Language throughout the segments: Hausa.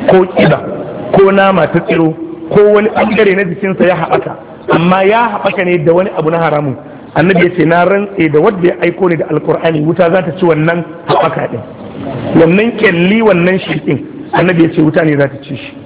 ko ƙiba ko nama ta tsiro ko wani ɓangare na jikinsa ya haɓaka, amma ya haɓaka ne da wani abu na haramun, annabi ya ce na rantse da wanda ya aiko ne da alkur'ani wuta za ta ci wannan haɓaka ɗin, wannan ƙyalli wannan shiƙin, annabi ya ce wuta ne za ta ci shi.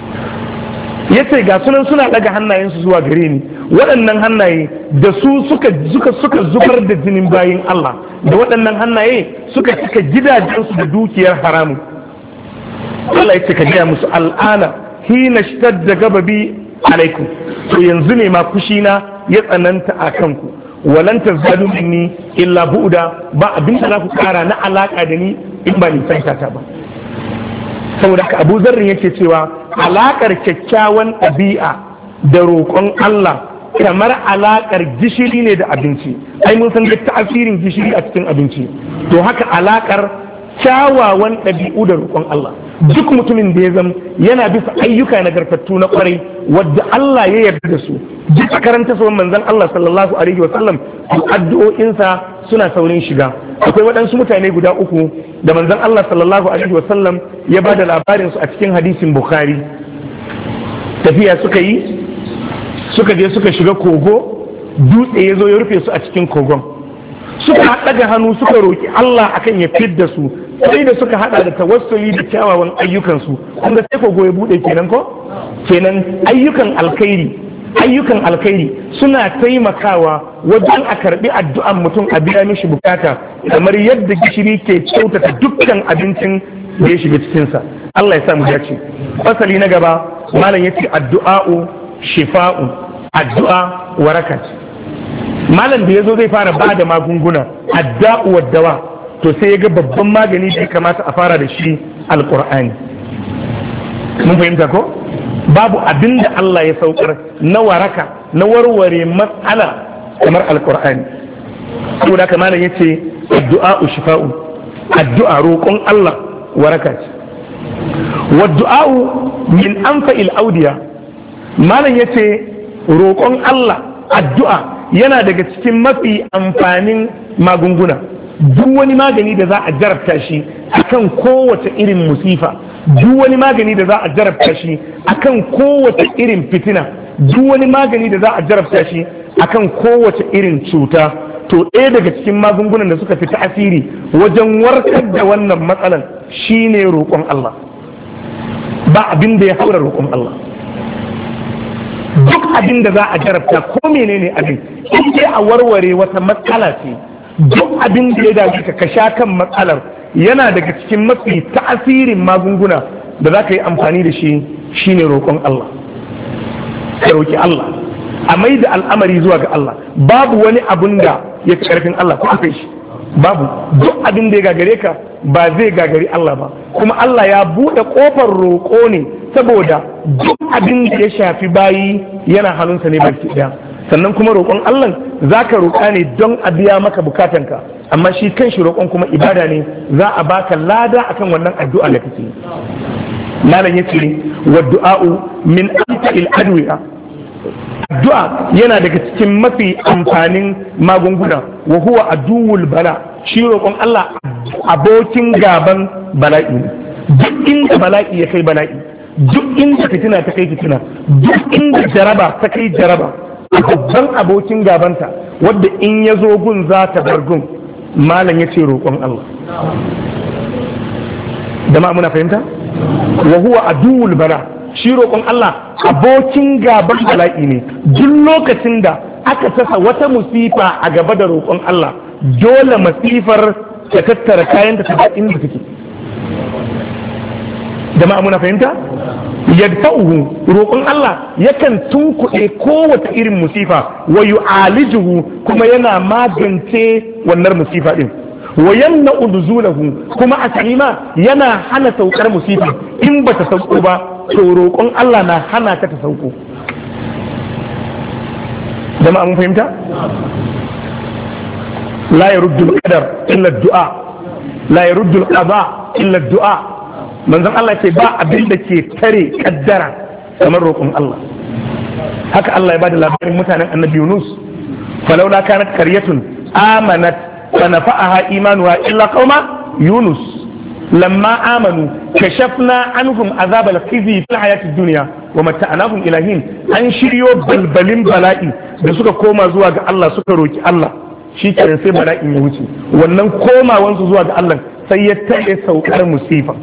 Ya ce ga sunan suna ɗaga hannayensu zuwa gare ni, waɗannan hannaye da su suka zubar da jinin bayin Allah, da waɗannan hannaye suka cika gidajensu da dukiyar haramun. Allah ya ce ka gaya musu al'ana hina shtadda gababi alaikum, to yanzu ne ma kushina ya tsananta a kanku, walan tazadu minni illa bu'da, ba abin da za ku kara na alaka da ni in ba nisan ta ba. Saboda ka Abu Zarrin yake cewa alakar kyakkyawan ɗabi'a da roƙon Allah kamar alakar gishiri ne da abinci, ai mun san da ta'asirin gishiri a cikin abinci, to haka alakar kyawawan ɗabi'u da roƙon Allah. Duk mutumin da ya zama yana bisa ayyuka nagartattu na kwarai wadda Allah ya yarda da su, duk a karanta sauran manzon Allah sallallahu alaihi wa sallam, addu'o'insa suna saurin shiga. Akwai waɗansu mutane guda uku da manzon Allah sallallahu alaihi wa sallam ya ba da labarin su a cikin hadisin Bukhari. Tafiya suka yi, suka je suka shiga kogo, dutse ya zo ya rufe su a cikin kogon. Suka ɗaga hannu suka roƙi Allah akan ya fidda su, sai da suka hada da tawassuli da kyawawan ayyukansu, kun ga sai kogo ya bude kenan ko? Kenan ayyukan alkhairi suna taimakawa wajen a karbi addu'an mutum a biya mishi bukata, kamar yadda gishiri ke kyautata dukkan abincin da ya shiga cikinsa. Allah ya sa mu dace. Fasali na gaba malam yace addu'a'u shifa'u, addu'a waraka ce. Malam da yazo zai fara bada magunguna, adda'u wad-dawa, to sai ya ga babban magani da ya kamata a fara da shi alkur'ani. Mun fahimta ko? Babu abin da Allah ya saukar na waraka na warware matsala kamar alkur'ani. Saboda haka malam yace addu'a shifa'u, addu'a roƙon Allah waraka ce. Wa du'a'u min anfa'il audiya, malam yace roƙon Allah, addu'a yana daga cikin mafi amfanin magunguna. Duk wani magani da za a jarabta shi akan kowace irin musifa, duk wani magani da za a jarabta shi akan kowace irin fitina, duk wani magani da za a jarabta shi akan kowace irin cuta, to ɗaya daga cikin magungunan da suka fi tasiri wajen warkar da wannan matsalan shine roƙon Allah. Ba abin da ya haura roƙon Allah. Duk abin da za a jarabta ko menene abin, in dai a warware wata matsala ce, duk abin da ya dace ka sha kan matsalar, yana daga cikin mafi ta'asirin magunguna da za ka yi amfani da shi shine roƙon Allah. Ka roƙi Allah, a mai da al'amari zuwa ga Allah. Babu wani abun da ya fi ƙarfin Allah, ko akwai shi? Babu. Duk abin da ya gagare ka ba zai gagari Allah ba, kuma Allah ya buɗe ƙofar roƙo ne saboda duk abin da ya shafi bayi yana hannunsa ne baki ɗaya. Sannan kuma roƙon Allah za ka roƙa ne don a biya maka bukatanka, amma shi kan shi roƙon kuma ibada ne, za a baka lada akan wannan addu'a da kake. Malam yace wa du'a'u min anfa'il adwiya, addu'a yana daga cikin mafi amfanin magunguna. Wa huwa aduwwul bala, shi roƙon Allah abokin gaban bala'i. Duk inda bala'i ya kai bala'i, duk inda fitina ta kai fitina, duk inda jaraba ta kai jaraba, babban abokin gabanta wadda in ya zo gun za ta bar gun, malam ya ce roƙon Allah. Dama muna fahimta? Wa huwa aduwwul bala, shi roƙon Allah abokin gaban bala'i ne. Duk lokacin da aka tasa wata musifa a gaba da roƙon Allah, dole masifar ta tattara kayanta ta inda take. Dama muna fahimta? Yadfa'uhu, roƙon Allah yakan tunkuɗe kowace irin musifa, wa yu'alijuhu, kuma yana magance wannan musifa din. Wa yamna'u nuzulahu, kuma a ma yana hana saukar musifa. In ba ta sauko ba, to roƙon Allah na hana ta sauko. Jama'a mun fahimta? La yaruddu al-qadar illa ad-du'a, la yaruddu al-qada illa ad-du'a. Manzon Allah ce ba abin da ke tare kaddara kamar roƙon Allah. Haka Allah ya bada labarin mutanen Annabi Yunus, falawla kanat qaryatun amanat fa nafa'aha imanuha illa qauma Yunus. lamma amanu kashafna anhum azabal khizi fil hayatid dunya wa mata'nahum ila hin an shiryo balbalin bala'i da suka koma zuwa ga Allah suka roki Allah shi kenan sai bala'in ya wuce wannan komawansu zuwa ga Allah sai ya taɓe saukar musifa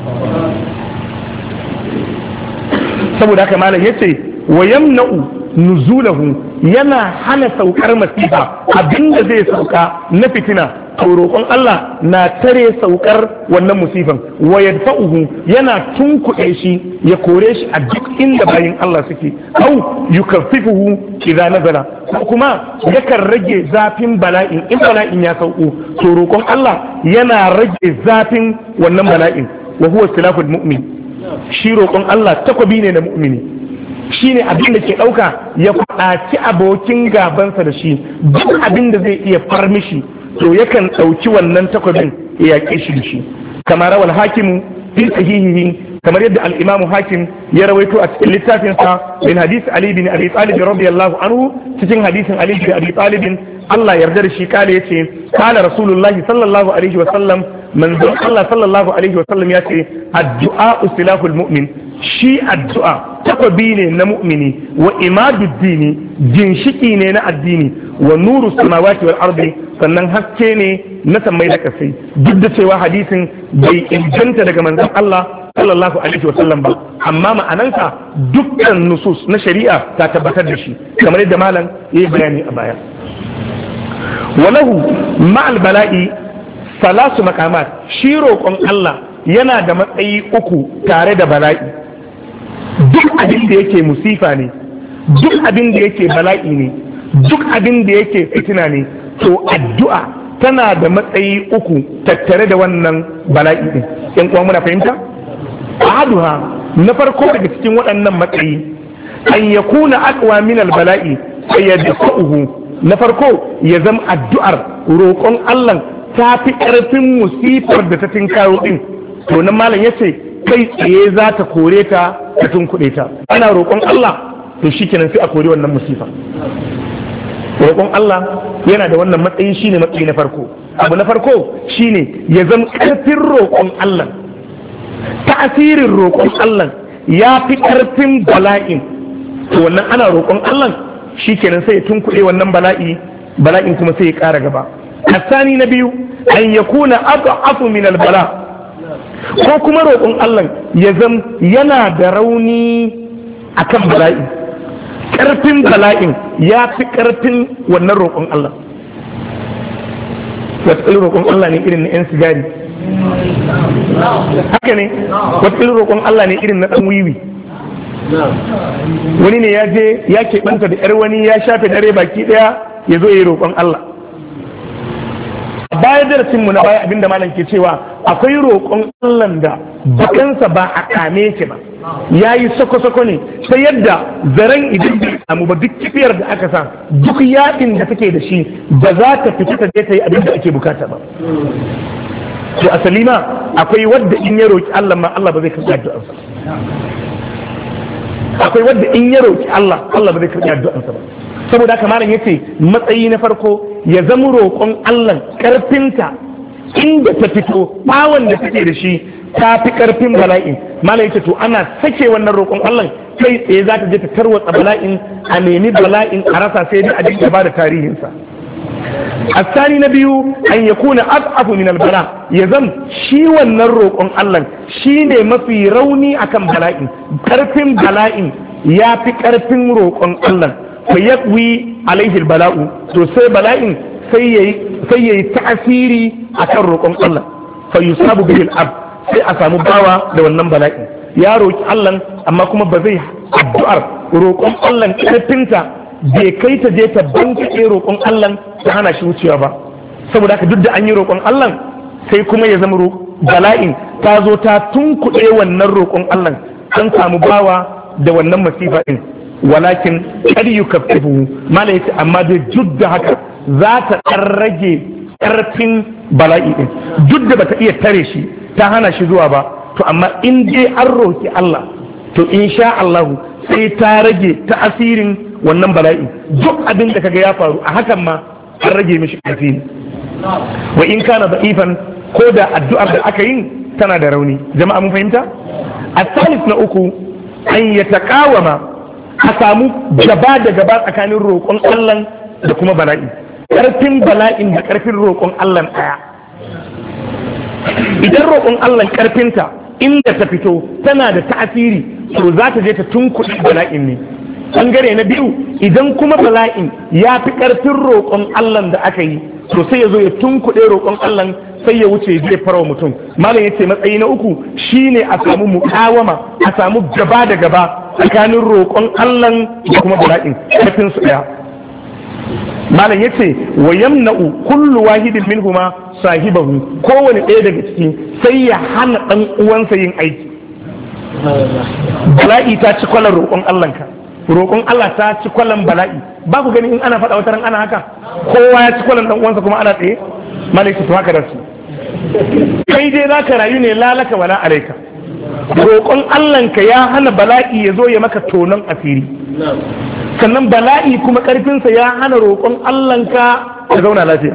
saboda haka malam yace wa yamna'u nuzulahu yana hana saukar masifa abinda zai sauka na fitina to roƙon Allah na tare saukar wannan musifan wa yadfa'uhu yana tunkuɗe shi ya kore shi a duk inda bayin Allah suke au yukaffifuhu idza nazala kuma yakan rage zafin bala'in in bala'in ya sauko to roƙon Allah yana rage zafin wannan bala'in wa huwa silahul mu'min shi roƙon Allah takwabi ne na mu'mini shine abin da ke ɗauka ya faɗaci abokin gabansa da shi duk abin da zai iya far mishi to yakan ɗauki wannan takwabin ya yaƙe shi da shi kamar rawal hakimu fi sahihihi kamar yadda al-imamu hakim ya rawaito a cikin littafinsa min hadisi ali bin abi talib radiyallahu anhu cikin hadisin ali bin abi talib Allah yarda da shi kale yace kala rasulullahi sallallahu alaihi wa sallam manzon Allah sallallahu alaihi wa sallam yace addu'a silahul mu'min shi addu'a takwabi ne na mu'mini wa imaduddini ginshiki ne na addini wa nuru samawati wal ardi sannan haske ne na sammai da kasai duk da cewa hadisin bai inganta daga manzon Allah sallallahu alaihi wa sallam ba amma ma'anansa dukkan nusus na shari'a ta tabbatar da shi kamar yadda malam yayi bayani a baya walahu ma'al bala'i salasu maqamat shi roƙon Allah yana da matsayi uku tare da bala'i duk abin da yake musifa ne duk abin da yake bala'i ne duk abin da yake fitina ne to addu'a tana da matsayi uku tattare da wannan bala'i din in kuma muna fahimta ahaduha na farko daga cikin waɗannan matsayi an yakuna aqwa min al-bala'i fayyadfa'uhu na farko ya zama addu'ar roƙon Allah ta fi ƙarfin musifar da ta tinkaro din to nan malam yace kai tsaye za ta kore ta ta tunkuɗe ta ana roƙon Allah to shikenan sai a kore wannan musifa roƙon Allah yana da wannan matsayi shine matsayi na farko abu na farko shine ya zama ƙarfin roƙon Allah ta'asirin roƙon Allah ya fi ƙarfin bala'in to wannan ana roƙon Allah shikenan sai ya tunkuɗe wannan bala'in kuma sai ya ƙara gaba asani na biyu an yakuna ad'afu min al-bala ko kuma roƙon Allah ya zam yana da rauni akan bala'i ƙarfin bala'in ya fi ƙarfin wannan roƙon Allah wata roƙon Allah ne irin na 'yan sigari haka ne wata roƙon Allah ne irin na ɗan wiwi wani ne ya je ya keɓanta da 'yar wani ya shafe dare baki ɗaya ya zo ya yi roƙon Allah bayan darasin mu na baya abinda malam ke cewa akwai roƙon Allah da bakansa ba a kame ki ba yayi sako-sako ne ta yadda zaren idan bai samu ba duk kifiyar da aka sa duk yaɗin da take da shi ba za ta fita ta je ta yi abin da ake bukata ba to asali ma akwai wadda in ya roƙi Allah ma Allah ba zai karɓi addu'arsa akwai wadda in ya roƙi Allah Allah ba zai karɓi addu'arsa ba saboda haka malam yace matsayi na farko ya zama roƙon Allah ƙarfinta inda ta fito bawon da take da shi ta fi ƙarfin bala'in malam yace to ana sake wannan roƙon Allah kai tsaye za ta je ta tarwatsa bala'in a nemi bala'in a rasa sai dai a dinga ba da tarihinsa الثاني نبي أن يكون أضعف من البلاء يزم شي والنروق الله شي ما في روني أكم بلاء كرفم بلاء يا في كرفم روق الله فيقوي عليه البلاء تسي بلاء سي تأثيري أكم روق الله فيصاب به الأب sai a samu bawa da wannan bala'i ya roki Allah amma kuma ba zai addu'ar roƙon Allah ƙarfinta bai kai ta je ta bankaɗe roƙon Allah ta hana shi wucewa ba saboda haka duk da an yi roƙon Allah sai kuma ya zama bala'in ta zo ta tunkuɗe wannan roƙon Allah an samu bawa da wannan masifa din walakin kar yukaffifu mala yace amma dai duk da haka za ta ɗan rage ƙarfin bala'i din duk da bata iya tare shi ta hana shi zuwa ba to amma in dai an roƙi Allah to insha Allah sai ta rage ta'asirin wannan bala'i duk abin da kaga ya faru a hakan ma an rage mishi ƙarfi wa in kana da'ifan ko da addu'ar da aka yi tana da rauni. Jama'a mun fahimta? Asalis na uku an ya taƙawama a samu gaba da gaba tsakanin roƙon Allah da kuma bala'i. Ƙarfin bala'in da ƙarfin roƙon Allah ɗaya. Idan roƙon Allah ƙarfinta inda ta fito tana da ta'asiri, to za ta je ta tunkuɗe bala'in ne. Ɓangare na biyu, idan kuma bala'in ya fi ƙarfin roƙon Allah da aka yi, to sai ya zo ya tunkuɗe roƙon Allah sai ya wuce zai farawa mutum. Malam yace matsayi na uku shine a samu muƙawama, a samu gaba da gaba tsakanin roƙon Allah da kuma bala'in, ƙarfin su ɗaya. Malam yace wa yamna'u kullu wahidin minhuma sahibahu, kowane ɗaya daga ciki sai ya hana ɗan uwansa yin aiki. Bala'i ta ci kwalar roƙon Allahnka, roƙon Allah ta ci kwalan bala'i. Ba ku gani in ana faɗa wata ran ana haka, kowa ya ci kwalan ɗan uwansa kuma ana tsaye. Malam yace to haka da su. Kai dai za ka rayu ne lalaka wala alaika. Roƙon Allahnka ya hana bala'i ya zo ya maka tonon asiri. Sannan bala'i kuma ƙarfinsa ya hana roƙon Allahnka ya zauna lafiya.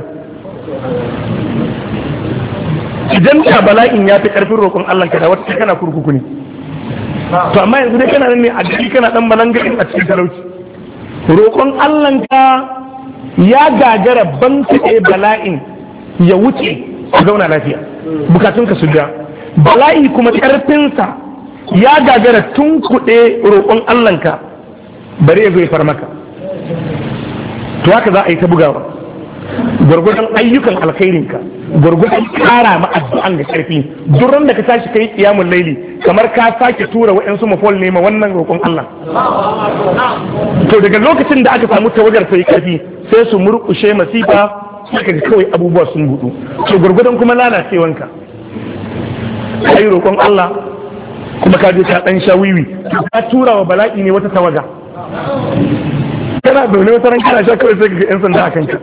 Idan ka bala'in ya fi ƙarfin roƙon Allahnka da wata kana kurkuku ne. To amma yanzu dai kana nan ne a jiki kana ɗan balangarin a cikin talauci. Roƙon Allahnka ya gagara bankaɗe bala'in ya wuce a zauna lafiya. Bukatunka su da. Bala'i kuma ƙarfinsa ya gagara tunkuɗe roƙon Allahnka. Bari ya zo ya far maka. To haka za a yi ta bugawa. Gwargwadon ayyukan alkhairinka, gwargwadon kara ma addu'an da karfi. Duran da ka tashi kai qiyamul laili kamar ka sake tura wa'ansu mafol ne ma wannan roƙon Allah. To daga lokacin da aka samu tawagar sai karfi sai su murƙushe masifa sai ka kawai abubuwa sun gudu. To gwargwadon kuma lalacewanka. Kai roƙon Allah kuma ka je ka dan shawiwi ka tura wa bala'i ne wata tawaga. Kana zaune wata ran kana sha kawai sai ga yan sanda a kanka.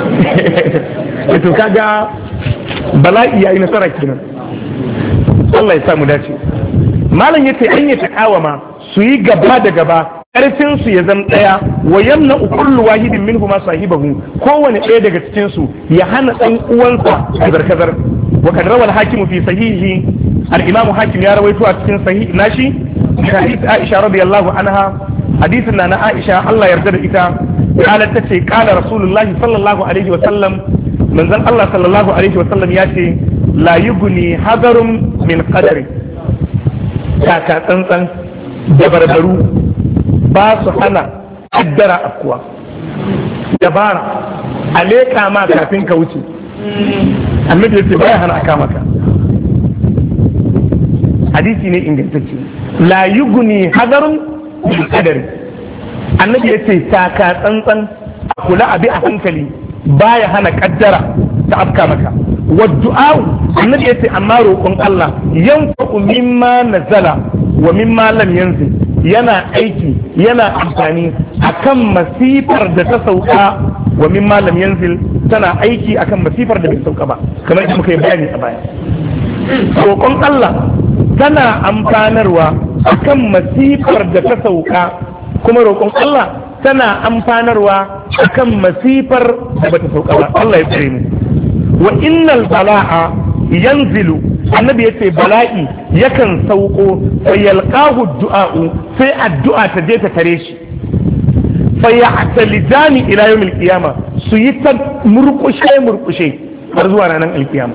To kaga bala'i yayi nasara kenan. Allah ya samu dace. Malam yace an yi takawama su yi gaba da gaba, karfin su ya zama daya, wa yamna kullu wahidin minhuma sahibahu, kowane ɗaya daga cikin su ya hana dan uwansa kazar-kazar. Wa kad rawal hakimu fi sahihi, al-imam hakim ya rawaito a cikin sahih nashi hadith Aisha radiyallahu anha, hadisin na Aisha Allah yarda da ita, qalat tace qala rasulullahi sallallahu alaihi wa sallam, manzon Allah sallallahu alaihi wa sallam ya ce la yughni hadarun min qadari. Taka tsantsan da barbaru ba su hana kaddara afkuwa. Dabara a leƙa ma kafin ka wuce, annabi ya ce baya hana aka maka. Hadisi ne ingantacce. La yughni hadarun min qadari. Annabi ya ce taka tsantsan a kula abi a hankali baya hana kaddara ta afka maka. Waddu'a annabi ya ce amma roƙon Allah yanfa'u mimma nazala wa mimma lam yanzil, yana aiki yana amfani akan masifar da ta sauka, wa mimma lam yanzil tana aiki akan masifar da bai sauka ba, kamar yadda muka yi bayani a baya. Roƙon Allah tana amfanarwa akan masifar da ta sauka, kuma roƙon Allah tana amfanarwa akan masifar da bata sauka ba. Allah ya tsare mu. Wa innal bala'a yanzilu, annabi yace bala'i yakan sauko, fa yalqahu du'a'u, sai addu'a ta je ta tare shi, fa ya'talijani ila yawmil qiyama, su yi ta murkushe har zuwa ranar alkiyama.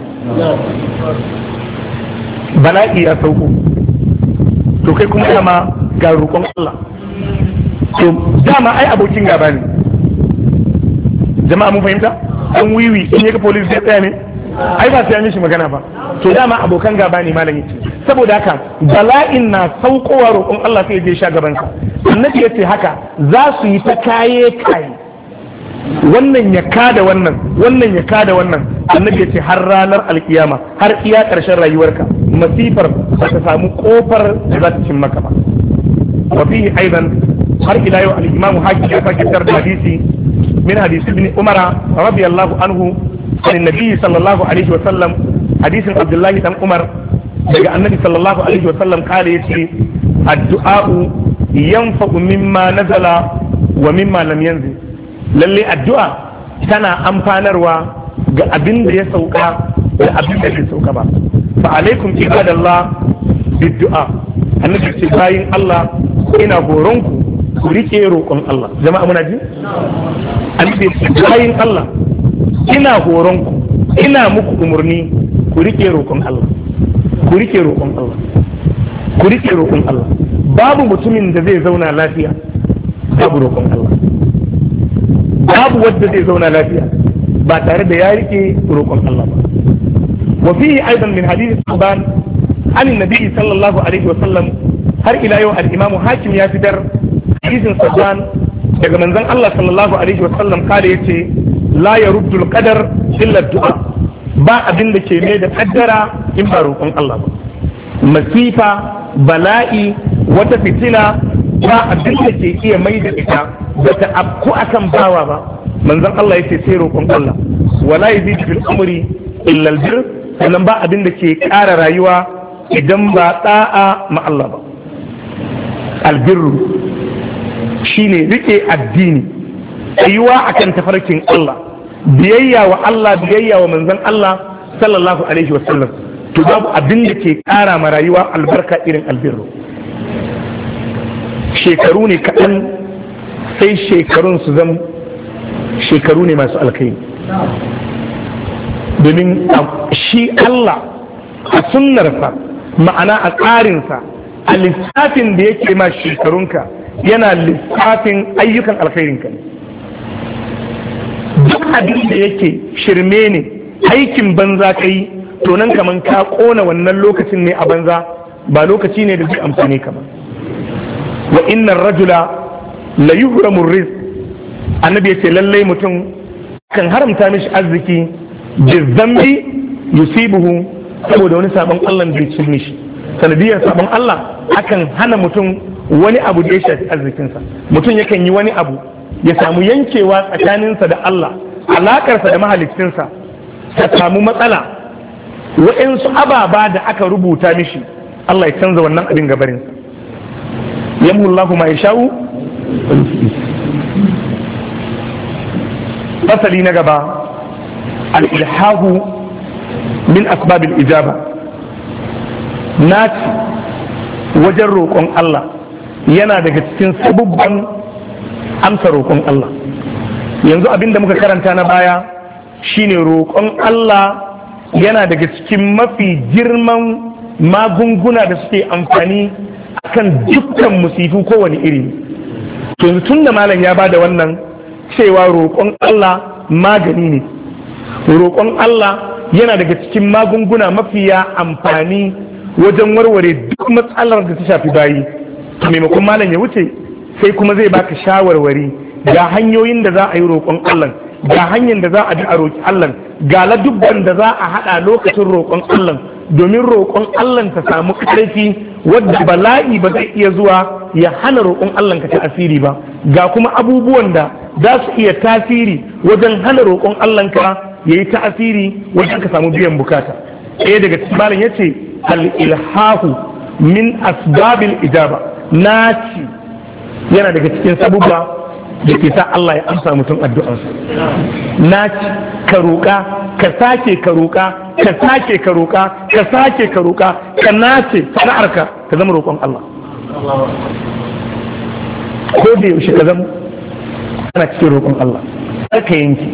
Bala'i ya sauko, to kai kuma dama ga roƙon Allah, to dama ai abokin gaba ne. Jama'a mun fahimta? An wiwi in yaga police zai tsaya ne? Ai ba sai ya mishi magana ba. To dama abokan gaba ne malam yace. Saboda haka bala'in na saukowa roƙon Allah sai ya je sha gaban sa. Annabi yace haka za su yi ta kaye. Wannan ya kada wannan, wannan ya kada wannan. Annabi yace har ranar alkiyama, har iya ƙarshen rayuwarka masifar ba ta samu kofar da za ta cin maka ba. Wa fihi aidan har ila yau al-Imam Hakim ya sake tar da hadisi من حديث ابن عمر رضي الله عنه عن النبي صلى الله عليه وسلم، حديث عبد الله بن عمر daga annabi sallallahu alaihi wasallam kale yace addu'a yanfa'u mimma nazala wa mimma lam yanzil. Lalle addu'a tana amfanarwa ga abin da ya sauka da abin da bai sauka ba. fa alaikum ibadallah biddu'a. Annabi ce bayin Allah ina horon ku rike roƙon Allah. Jama'a muna ji? Annabi ce bayin Allah ina horon ku ina muku umarni ku rike roƙon Allah. Ku rike roƙon Allah. Ku rike roƙon Allah. Babu mutumin da zai zauna lafiya babu roƙon Allah. Babu wanda zai zauna lafiya ba tare da ya rike roƙon Allah ba. Wa fihi aidan min hadith Aban an annabi sallallahu alaihi wa sallam har ila yau al-Imam Hakim ya fitar hadisin Saban daga manzon Allah sallallahu alaihi wa sallam kare yace la yaruddu al-qadar illa du'a. Ba abin da ke mai da kaddara in ba roƙon Allah ba. Masifa, bala'i, wata fitina ba abin da ke iya mai da ita da ta afku akan bawa ba. Manzon Allah yace sai roƙon Allah. Wala yazid fil umri illa al-bir, sannan ba abin da ke ƙara rayuwa idan ba da'a ma Allah ba. Albirru shine rike addini, tsayuwa akan tafarkin Allah, biyayya wa Allah, biyayya wa manzon Allah sallallahu alaihi wa sallam. To babu abin da ke ƙara ma rayuwa albarka irin albirru. Shekaru ne kaɗan sai shekarun su zama shekaru ne masu alkai. Domin shi Allah a sunnarsa, ma'ana a tsarinsa, a lissafin da yake ma shekarunka yana lissafin ayyukan alkhairinka ne. Duk abin da yake shirme ne, aikin banza ka yi, to nan kaman ka kona wannan lokacin ne a banza, ba lokaci ne da zai amfane ka ba. Wa innar rajula la yuhramu rizq, annabi ya ce lallai mutum kan haramta mishi arziki bi zambi yusibuhu, saboda wani sabon Allah bai cin mishi. Sanadiyar sabon Allah akan hana mutum wani abu da ya shafi arzikinsa. Mutum yakan yi wani abu ya samu yankewa tsakaninsa da Allah, alakarsa da mahaliccinsa ta samu matsala. Waɗansu ababa da aka rubuta mishi Allah ya canza wannan abin gabarinsa. Yamhu Allahu ma yasha'u. Fasali na gaba, al-ilhahu min asbabil ijaba. Naci wajen roƙon Allah yana daga cikin sabubban amsa roƙon Allah. Yanzu abinda muka karanta na baya shine roƙon Allah yana daga cikin mafi girman magunguna da suke amfani akan dukkan musifu kowane iri. Tun da malam ya bada wannan cewa roƙon Allah magani ne, roƙon Allah yana daga cikin magunguna mafiya amfani wajen warware duk matsalar da ta shafi bayi. To maimakon malam ya wuce sai kuma zai baka shawarwari ga hanyoyin da za a yi roƙon Allah, ga hanyar da za a bi a roƙi Allah, ga ladubban da za a haɗa lokacin roƙon Allah domin roƙon Allah ta samu ƙarfi wadda bala'i ba zai iya zuwa ya hana roƙon Allah ka tasiri ba, ga kuma abubuwan da za su iya tasiri wajen hana roƙon Allah ka ya yi tasiri wajen ka samu biyan bukata. Ɗaya daga cikin malam ya ce al-ilhahu min asbabil ijaba, naci yana daga cikin sabubba da ke sa Allah ya amsa mutum addu'arsa. Naci ka roƙa, ka sake ka roƙa, ka sake ka roƙa, ka sake ka roƙa, ka nace sana'arka ka zama roƙon Allah. Ko da yaushe ka zama ana cikin roƙon Allah, ka yanki.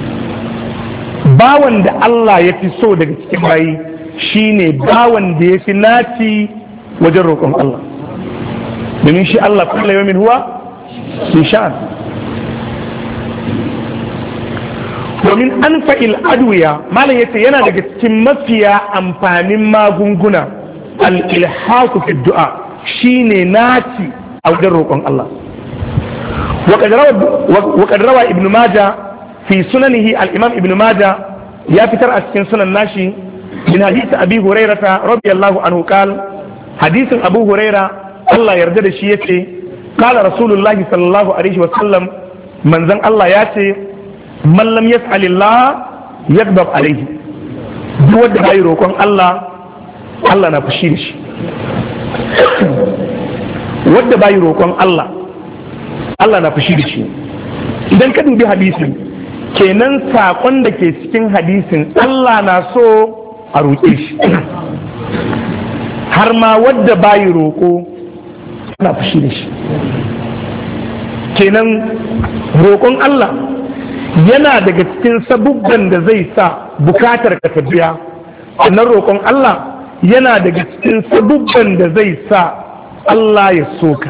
Bawan da Allah ya fi so daga cikin bayi shine bawan da ya fi naci wajen roƙon Allah. Domin shi Allah kulla yawmin huwa fi sha'an. Domin an fa'il adwiya, malam yace yana daga cikin mafiya amfanin magunguna al-ilhaku fi du'a, shine naci a wajen roƙon Allah. وقد روى ابن ماجه في سننه الإمام ابن ماجه يا فتر أسكن سنن ناشي من حديث أبي هريرة رضي الله عنه قال حديث أبو هريرة الله يرضى شيئته قال رسول الله صلى الله عليه وسلم من زن الله ياتي من لم يسأل الله يغضب عليه. دو da bai roƙon Allah, Allah na fushi da shi. Wanda bai roƙon Allah, Allah na fushi da shi. Idan ka dubi hadisin, kenan sakon da ke cikin hadisin Allah na so a roƙe shi. har ma wadda bayi roƙo ana fushi da shi. Kenan roƙon Allah yana daga cikin sabubban da zai sa bukatar ka ta biya, sannan roƙon Allah yana daga cikin sabubban da zai sa Allah ya soka.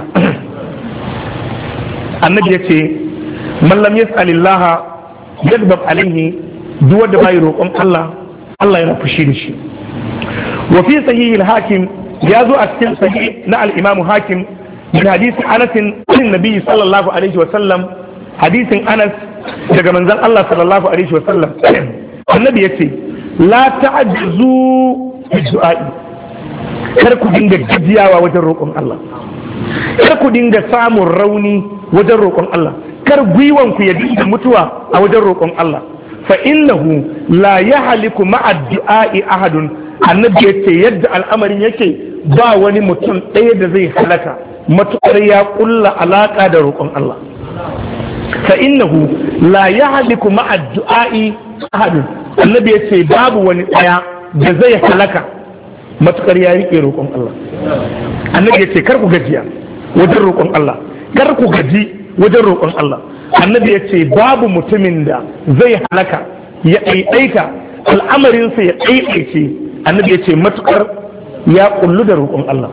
Annabi ya ce man lam yas'alillaha yadbab alaihi, duk wanda bai roƙon Allah Allah yana fushi da shi. Wa fi sahih al-Hakim ya zo a cikin sahih na al-Imam Hakim min hadisi Anas bin Nabi sallallahu alaihi wa sallam, hadisin Anas daga manzon Allah sallallahu alaihi wa sallam, annabi yace la ta'ajzu bi du'a'i, kar ku dinga gajiyawa wajen roƙon Allah, kar ku dinga samun rauni wajen roƙon Allah, kar gwiwan ku ya dinga mutuwa a wajen roƙon Allah, fa innahu la yahliku ma'a du'a'i ahadun. Annabi yace yadda al'amarin yake ba wani mutum ɗaya da zai halaka matuƙar ya ƙulla alaƙa da roƙon Allah. Fa innahu la yahliku ma'a du'a'i ahadun. Annabi yace babu wani ɗaya da zai halaka matuƙar ya riƙe roƙon Allah. Annabi yace kar ku gajiya wajen roƙon Allah, kar ku gaji wajen roƙon Allah. Annabi yace babu mutumin da zai halaka ya ɗaiɗaita al'amarinsa ya ɗaiɗaice. Annabi yace matuƙar ya ƙullu da roƙon Allah.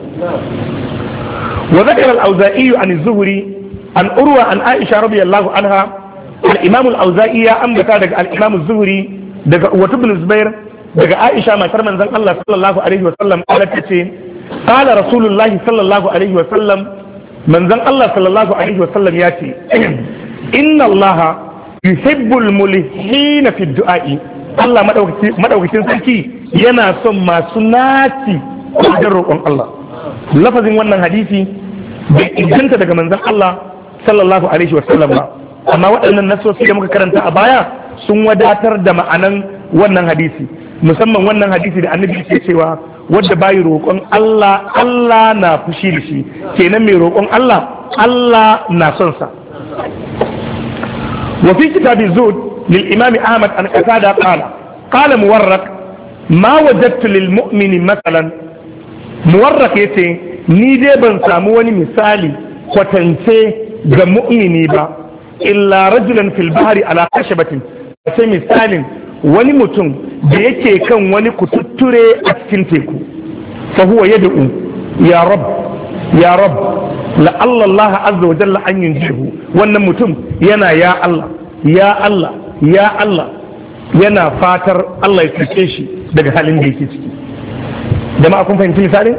وذكر الأوزائي عن الزهري عن أروى عن عائشة رضي الله عنها. الإمام الأوزائي أنبت الإمام الزهري وابن الزبير عائشة ما شرم من الله صلى الله عليه وسلم قالت قال رسول الله صلى الله عليه وسلم من ذن الله صلى الله عليه وسلم ياتي إن الله يحب الملحين في الدعاء. الله مدوكتين سلكي ينا سمى سناتي وجرؤون الله. lafazin wannan hadisi bai inganta daga manzon Allah sallallahu alaihi wasallam ba, amma waɗannan nasosi da muka karanta a baya sun wadatar da ma'anan wannan hadisi, musamman wannan hadisi da annabi ke cewa wanda bayi roƙon Allah Allah na fushi da shi, kenan mai roƙon Allah Allah na son sa. wa fi kitabi zuhd lil imam Ahmad an qatada qala muwarraq ma wajadtu lil mu'mini masalan. Muwarraq yace ni dai ban samu wani misali kwatance ga mu'mini ba illa rajulan fil bahri ala khashabatin, sai misalin wani mutum da yake kan wani kututture a cikin teku, fa huwa yad'u ya rab ya rab la Allah azza wa jalla an yunjihu. Wannan mutum yana ya Allah ya Allah ya Allah, yana fatar Allah ya fice shi daga halin da yake ciki. Jama'a kun fahimci misalin?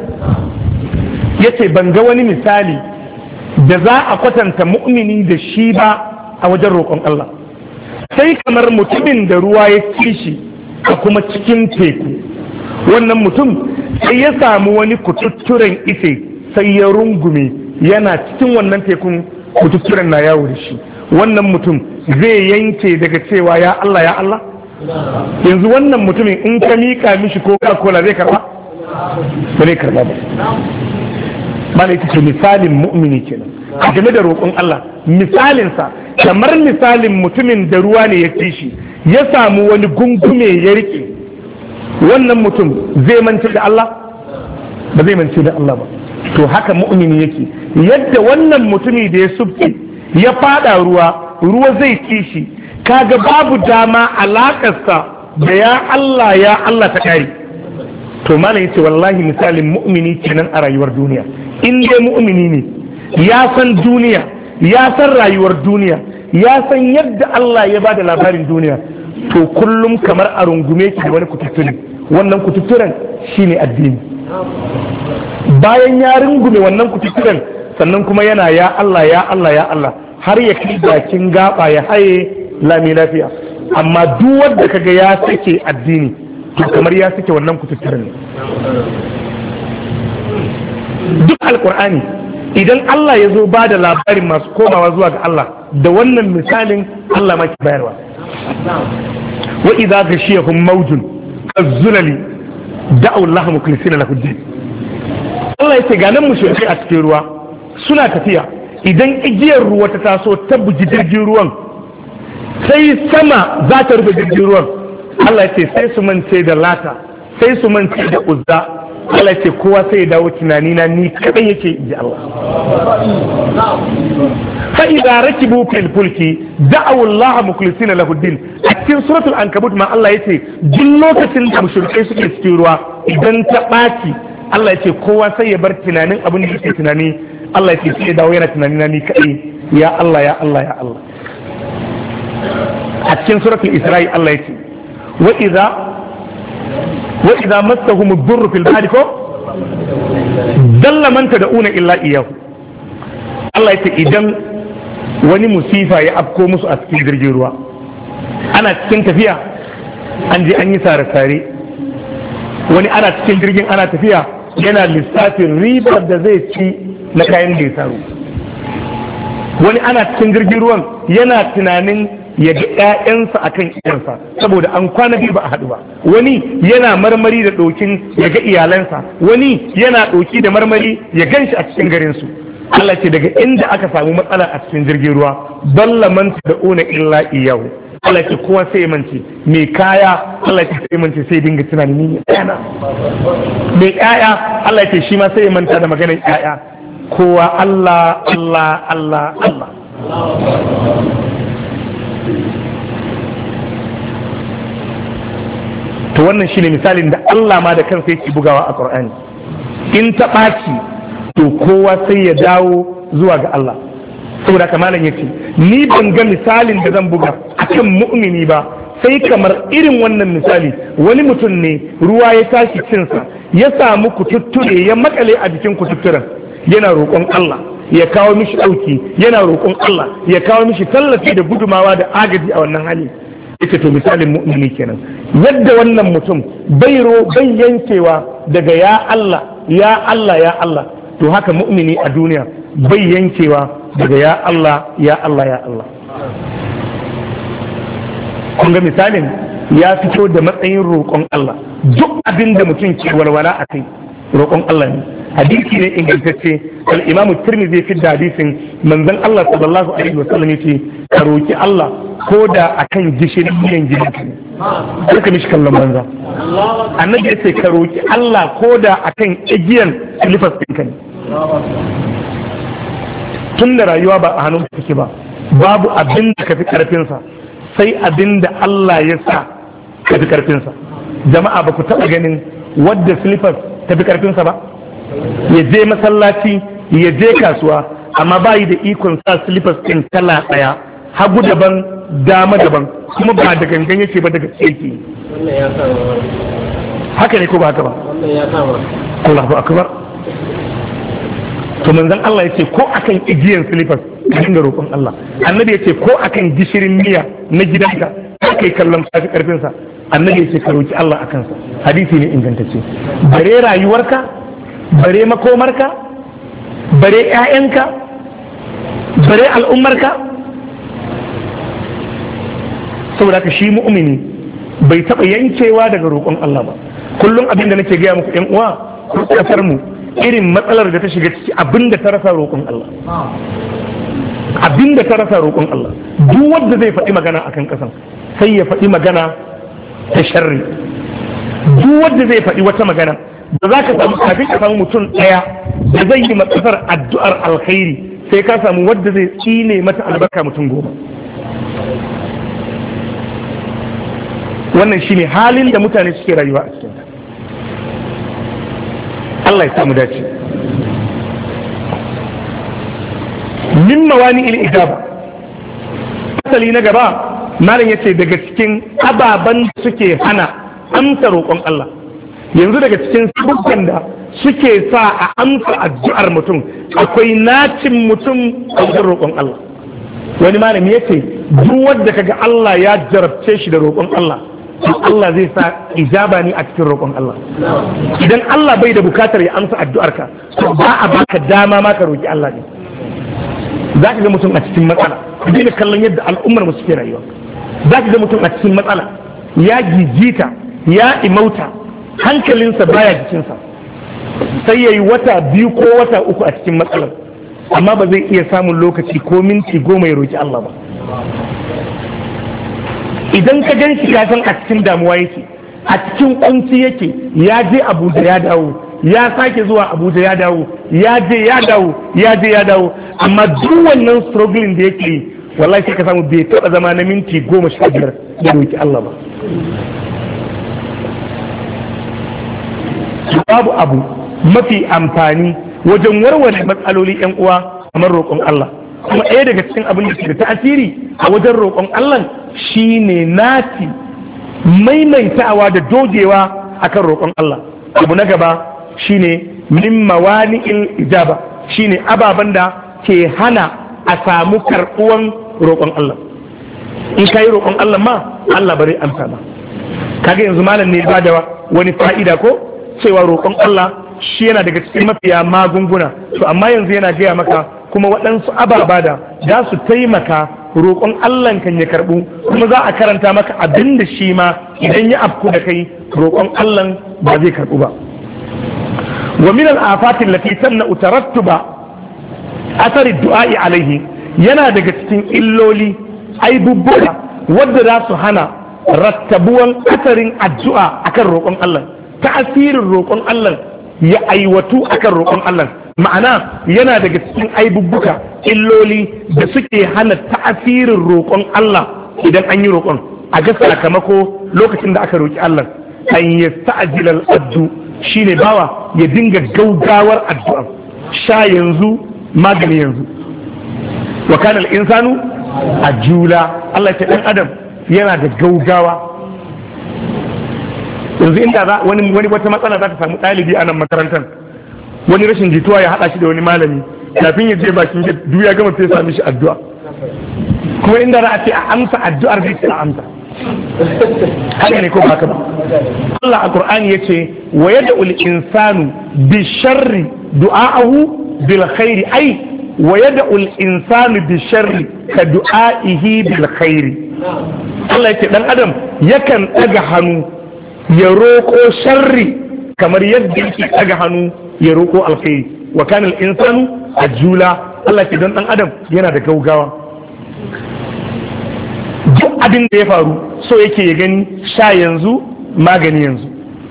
Yace ban ga wani misali da za a kwatanta mu'mini da shi ba a wajen roƙon Allah, sai kamar mutumin da ruwa ya ci shi a kuma cikin teku. Wannan mutum sai ya samu wani kututturen ice sai ya rungume, yana cikin wannan tekun kututturen na yawo da shi. Wannan mutum zai yanke daga cewa ya Allah ya Allah? Yanzu wannan mutumin in ka miƙa mishi Coca-Cola zai karba? Ba zai karba ba. Ba na ita ce misalin mu'mini kenan a game da roƙon Allah. Misalinsa kamar misalin mutumin da ruwa ne ya ci shi, ya samu wani gungume ya rike. Wannan mutum zai mance da Allah? Ba zai mance da Allah ba. To haka mu'mini yake, yadda wannan mutumi da ya subke ya fada ruwa zai ci shi, kaga babu dama alaƙarsa da ya Allah ta kare. To malam yace wallahi misalin mu'mini kenan a rayuwar duniya. In dai mu'mini ne, ya san duniya, ya san rayuwar duniya, ya san yadda Allah ya bada labarin duniya, to kullum kamar a rungume ki da wani kututture. Wannan kututturen shine addini. Bayan ya rungume wannan kututturen, sannan kuma yana ya Allah ya Allah ya Allah, har ya kai bakin gaba ya haye lami lafiya. Amma duk wanda kaga ya sake addini, to kamar ya sake wannan kututturen ne. Duk alkur'ani idan Allah ya zo ba da labarin masu komawa zuwa ga Allah da wannan misalin Allah maki bayarwa. Wa idza ghashiyahum mawjun kazzulali da'u Allah mukhlisina lahu din. Allah ya ce ga nan mushrikai a cikin ruwa suna tafiya, idan igiyar ruwa ta taso ta buji jirgin ruwan sai sama za ta rufe jirgin ruwan, Allah ya ce sai su mance da Lata, sai su mance da Uzza, Allah ce kowa sai ya dawo tunani na ni kadai yake inji Allah fa idza rakibu fil fulki da'u Allah mukhlisina lahu din a cikin suratul ankabut ma Allah yace duk lokacin da mushrikai suke cikin ruwa idan ta baki Allah yace kowa sai ya bar tunanin abin da yake tunani Allah yace sai ya dawo yana tunani na ni kadai ya Allah ya Allah ya Allah a cikin suratul isra'i Allah yace wa idza massahum ad-durru fil bahri ko dalla man tad'una illa iyyahu Allah yace idan wani musifa ya afko musu a cikin jirgin ruwa ana cikin tafiya an je an yi sare-sare wani ana cikin jirgin ana tafiya yana lissafin ribar da zai ci na kayan da ya saru wani ana cikin jirgin ruwan yana tunanin ya ga ƴaƴansa akan iyansa saboda an kwana biyu ba a haɗu ba wani yana marmari da ɗokin ya ga iyalansa wani yana ɗoki da marmari ya gan shi a cikin garinsu Allah ce daga inda aka samu matsala a cikin jirgin ruwa dalla man tad'una illa iyyahu Allah ce kowa sai mance mai kaya Allah ce sai mance sai dinga tunani ni ɗana mai ƴaƴa Allah ce shi ma sai manta da maganar ƴaƴa kowa Allah Allah Allah Allah to wannan shine misalin da Allah ma da kansa yake bugawa a Qur'ani in ta ɓaci to kowa sai ya dawo zuwa ga Allah saboda kamalan yace ni ban ga misalin da zan buga akan mu'mini ba sai kamar irin wannan misali wani mutum ne ruwa ya tashi cinsa ya samu kututture ya makale a jikin kututturen yana roƙon Allah ya kawo mishi ɗauki yana roƙon Allah ya kawo mishi tallafi da gudumawa da agaji a wannan hali ita to misalin mu'mini kenan yadda wannan mutum bai yankewa daga ya Allah ya Allah ya Allah to haka mu'mini a duniya bai yankewa daga ya Allah ya Allah ya Allah kun ga misalin ya fito da matsayin roƙon Allah duk abin da mutum ke walwala a kai roƙon Allah ne hadisi ne ingantacce al-Imam Tirmidhi fi hadisin manzon Allah sallallahu alaihi wasallam yace ka roki Allah ko da akan gishirin miyan gidanka ne ka mishi kallon banza annabi yace ka roki Allah ko da akan igiyan silifas ɗinka ne tun da rayuwa ba a hannun take ba babu abin da ka fi karfinsa sai abin da Allah ya sa ka fi karfinsa jama'a ba ku taɓa ganin wadda silifas ta fi karfinsa ba ya je masallaci ya je kasuwa amma ba yi da ikon sa silifas ɗin kala ɗaya hagu daban dama daban kuma ba da gangan yake ba daga tseki haka ne ko ba haka ba Allahu akbar to manzon Allah yace ko akan igiyan silifas ka dinga roƙon Allah annabi yace ko akan gishirin miya na gidanka kai kallon kafi karfin sa annabi yace ka roki Allah akan sa hadisi ne ingantacce bare rayuwarka bare makomarka bare ƴaƴanka bare al'ummarka saboda ka shi mu'mini bai taɓa yankewa daga roƙon Allah ba kullum abin da nake gaya muku ƴan uwa ko kasar mu irin matsalar da ta shiga ciki abinda ta rasa roƙon Allah abinda ta rasa roƙon Allah duk wanda zai faɗi magana akan ƙasan sai ya faɗi magana ta sharri duk wanda zai faɗi wata magana da za ka samu kafin ka samu mutum ɗaya da zai yi matsafar addu'ar alkhairi sai ka samu wanda zai tsine mata albarka mutum 10 wannan shine halin da mutane suke rayuwa a cikin Allah ya samu dace min mawani il ijaba asali na gaba malam yace daga cikin ababan da suke hana amsa roƙon Allah yanzu daga cikin sabubban da suke sa a amsa addu'ar mutum akwai nacin mutum a wajen roƙon Allah wani malami yace duk wanda kaga Allah ya jarabce shi da roƙon Allah Allah zai sa ijaba ne a cikin roƙon Allah idan Allah bai da bukatar ya amsa addu'arka to ba a baka dama ma ka roƙi Allah ne za ka ga mutum a cikin matsala ku daina kallon yadda al'ummar mu suke rayuwa za ka ga mutum a cikin matsala ya gigita ya imauta hankalinsa baya jikinsa sai yayi wata 2 ko wata 3 a cikin matsalar amma ba zai iya samun lokaci ko minti 10 ya roƙi Allah ba idan ka gan shi kasan a cikin damuwa yake a cikin kunci yake ya je Abuja ya dawo ya sake zuwa Abuja ya dawo, ya je ya dawo, ya je ya dawo, amma duk wannan struggling da yake yi wallahi sai ka samu bai taɓa zama na minti 15 da roki Allah ba. Babu abu mafi amfani wajen warware matsaloli yan uwa kamar roƙon Allah, kuma ɗaya daga cikin abin da ke da ta'asiri a wajen roƙon Allah shine nati maimaitawa da dogewa akan roƙon Allah. Abu na gaba shine min mawani'il ijaba, shine ababen da ke hana a samu karɓuwan roƙon Allah. In ka yi roƙon Allah ma Allah bari amsa ba. Kaga yanzu malam ne ba da wani fa'ida ko cewa roƙon Allah shi yana daga cikin mafiya magunguna, to amma yanzu yana gaya maka kuma waɗansu ababa da za su taimaka roƙon Allah kan ya karɓu, kuma za a karanta maka abin da shi ma idan ya afku da kai roƙon Allah ba zai karɓu ba. Wa min al-afatin lati tamna'u tarattuba athari du'a'i alaihi, yana daga cikin illoli aibubbuka wadda za su hana rattabuwan asarin addu'a akan roƙon Allah, ta'asirin roƙon Allah ya aiwatu akan roƙon Allah. Ma'ana yana daga cikin aibubbuka illoli da suke hana ta'asirin roƙon Allah idan an yi roƙon a ga sakamako lokacin da aka roƙi Allah. An yasta'jil al-addu shine bawa ya dinga gaugawar addu'a, sha yanzu magani yanzu. Wa kana al-insanu ajula, Allah ya ce dan adam yana da gaugawa. Yanzu inda za wani wata matsala za ta samu ɗalibi a nan makarantar, wani rashin jituwa ya haɗa shi da wani malami, kafin ya je bakin duk ya gama fesa mishi addu'a. Kuma inda za a ce a amsa addu'ar zai ce a amsa. Haka ne ko ba haka ba? Allah a Qur'ani ya ce wa yad'ul insanu bi sharri du'a'ahu bil khairi, ai wa yad'ul insanu bi sharri ka du'a'ihi bil khairi. Allah ya ce dan adam yakan ɗaga hannu ya roƙo sharri kamar yadda yake ɗaga hannu ya roƙo alkhairi. Wa kana al-insanu ajula, Allah ke don ɗan adam yana da gaugawa. Duk abin da ya faru so yake ya gani sha yanzu magani yanzu.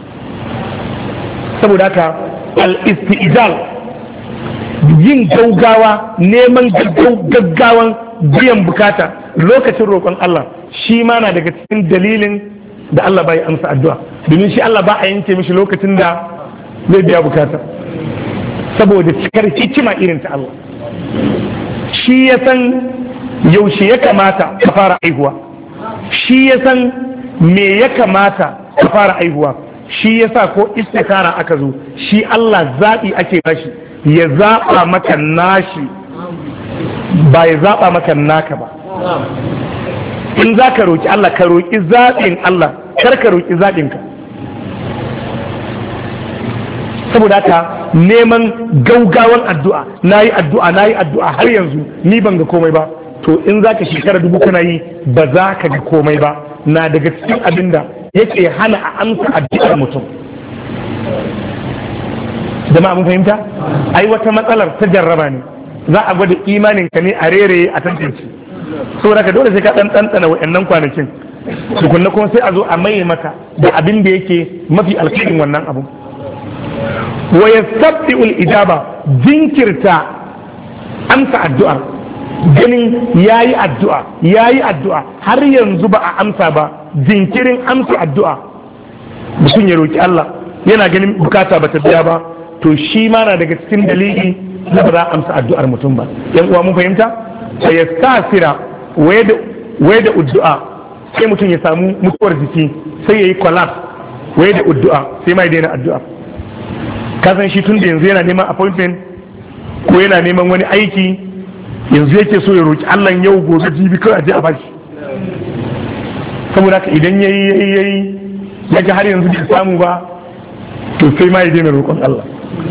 Saboda haka al-istijal, yin gaugawa, neman gaggawan biyan bukata lokacin roƙon Allah, shi ma na daga cikin dalilin da Allah bai amsa addu'a, domin shi Allah ba a yanke mishi lokacin da zai biya bukata, saboda cikar hikima irin ta Allah. Shi ya san yaushe ya kamata ka fara aihuwa, shi ya san me ya kamata ka fara aihuwa, shi ya sa ko istikara aka zo, shi Allah zaɓi ake bashi ya zaɓa maka nashi ba ya zaɓa maka naka ba. In za ka roƙi Allah ka roƙi zaɓin Allah, kar ka roƙi zaɓinka. Saboda haka neman gaugawan addu'a, na yi addu'a har yanzu ni ban ga komai ba, to in za ka shekara 1000 kana yi ba za ka ga komai ba, na daga cikin abin da yake hana a amsa addu'ar mutum. Jama'a mun fahimta? Ai wata matsalar ta jarraba ne, za a gwada imaninka ne a rere a tantance. Saboda ka dole sai ka ɗanɗana wa'annan kwanakin, tukunna kuma sai a zo a maye maka da abin da yake mafi alkhairin wannan abu. Wa yastabbi'ul ijaba, jinkirta amsa addu'a, ganin yayi addu'a har yanzu ba a amsa ba, jinkirin amsa addu'a. Mutum ya roki Allah yana ganin bukata bata biya ba, to shi ma na daga cikin dalili na ba za a amsa addu'ar mutum ba. Yan uwa mun fahimta? Sai ya tasira waye da addu'a, sai mutum ya samu mutuwar jiki, sai ya yi collapse, waye da addu'a sai ma ya daina addu'a. Ka san shi tun da yanzu yana neman appointment ko yana neman wani aiki, yanzu yake so ya roki Allah yau gobe jibi kawai a je a bashi. Saboda haka idan yayi ya ga har yanzu bai samu ba, to sai ma ya daina roƙon Allah.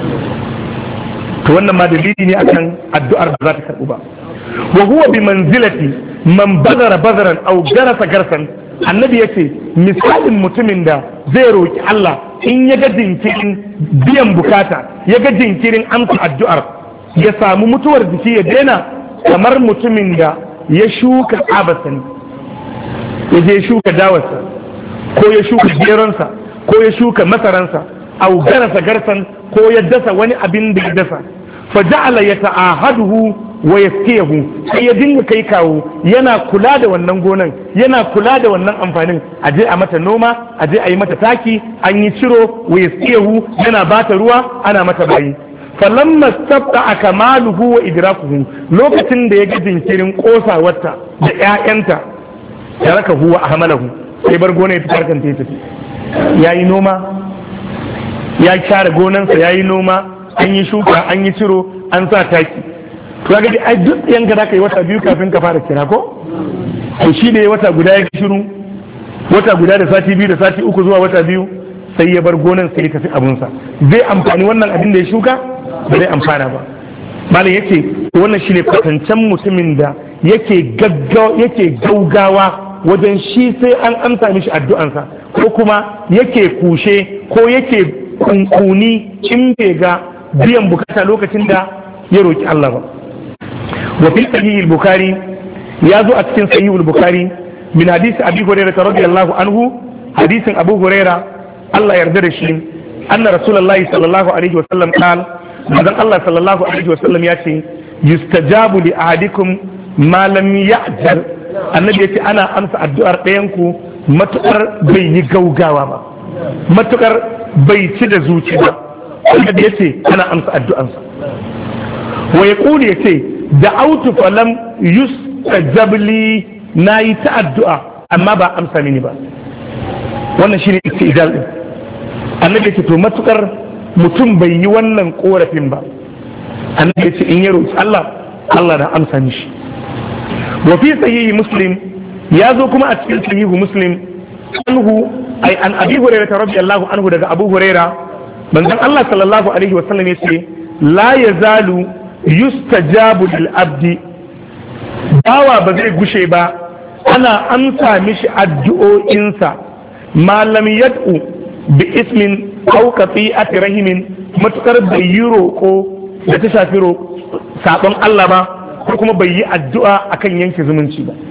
To wannan ma dalili ne akan addu'ar ba za ta karɓu ba. Wa huwa bi manzilati man bazara bazaran aw garasa garsan. Annabi yace misalin mutumin da zai roki Allah in ya ga jinkirin biyan bukata, ya ga jinkirin amsa addu'ar, ya samu mutuwar jiki ya daina, kamar mutumin da ya shuka abasan, ya je shuka dawarsa ko ya shuka geronsa ko ya shuka masaransa aw garasa garsan ko ya dasa wani abin da ya dasa fa ja'ala yata'ahaduhu wa yaskiyahu sai ya dinga kai kawo yana kula da wannan gonan yana kula da wannan amfanin aje a mata noma aje a yi mata taki an yi ciro wa yaskiyahu yana bata ruwa ana mata bayi falamma stabta kamaluhu wa idrakuhu lokacin da ya ga jinkirin kosawarta da ƴaƴanta taraka huwa ahmalahu sai bar gona ya fitar kan tafi yayi noma ya share gonansa yayi noma an yi shuka an yi ciro an sa taki to ga ai duk yanka da kai wata biyu kafin ka fara kira ko to shi ne wata guda ya shiru wata guda da sati biyu da sati uku zuwa wata biyu sai ya bar gonan sai ya tafi abunsa zai amfani wannan abin da ya shuka ba zai amfana ba malam yace wannan shine kwatancen mutumin da yake gaugawa wajen shi sai an amsa mishi addu'ansa ko kuma yake kushe ko yake kunkuni in bai ga biyan bukata lokacin da ya roki Allah ba wa fi sahih al-bukhari ya zo a cikin sahih al-bukhari min hadisi abi hurairah radiyallahu anhu hadisin abu hurairah Allah yarda da shi anna rasulullahi sallallahu alaihi wa sallam qala manzon Allah sallallahu alaihi wa sallam ya ce yustajabu li ahadikum ma lam ya'jal annabi yace ana amsa addu'ar ɗayan ku matukar bai yi gaugawa ba matukar bai ci da zuci ba annabi yace ana amsa addu'ansa wa yaqulu yace da'autu falam yustajab li nayi ta addu'a amma ba amsa mini ba wannan shine istijal din annabi yace to matukar mutum bai yi wannan korafin ba annabi yace in ya roki Allah Allah na amsa mishi wa fi sahihi muslim ya zo kuma a cikin sahihu muslim anhu ay an abi hurairah radiyallahu anhu daga abu hurairah manzon Allah sallallahu alaihi wa sallam yace la yazalu yustajabu lil abdi bawa ba zai gushe ba ana amsa mishi addu'o'insa ma lam yad'u bi ismin aw qati'ati rahimin matukar bai yi roƙo da ta shafi sabon Allah ba ko kuma bai yi addu'a akan yanke zumunci ba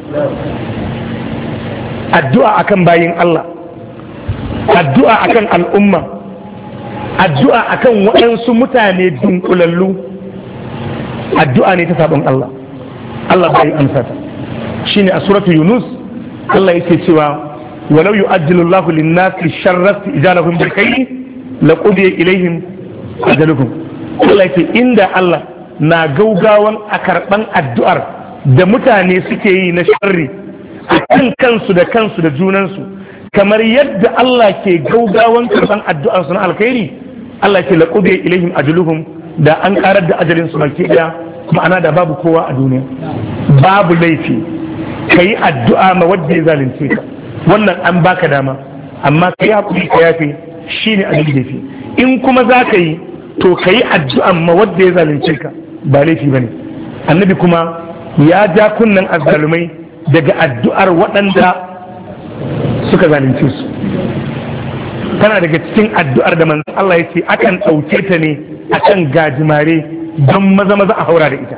addu'a akan bayin Allah addu'a akan al'umma addu'a akan waɗansu mutane dunkulallu addu'a ne ta sabon Allah Allah bai amsa ta shine a suratu Yunus Allah yake cewa walau yu'ajjilu Allahu lin-nasi sharra ijalahum bil khayri laqudiya ilaihim ajaluhum Allah yake inda Allah na gaugawan a karban addu'ar da mutane suke yi na sharri a kan kansu da junansu kamar yadda Allah ke gaugawan karban addu'ar su na alkhairi Allah ke laqudiya ilaihim ajaluhum da an karar da ajalin su baki daya ma'ana da babu kowa a duniya babu laifi kayi addu'a ma wanda ya zalunce ka wannan an baka dama amma kai hakuri ka yafe shine abin da yafi in kuma za ka yi to kayi addu'a ma wanda ya zalunce ka ba laifi bane annabi kuma ya ja kunnan azzalumai daga addu'ar waɗanda suka zalunce su tana daga cikin addu'ar da manzon Allah ya ce akan ɗauke ta ne akan gajimare don maza a haura da ita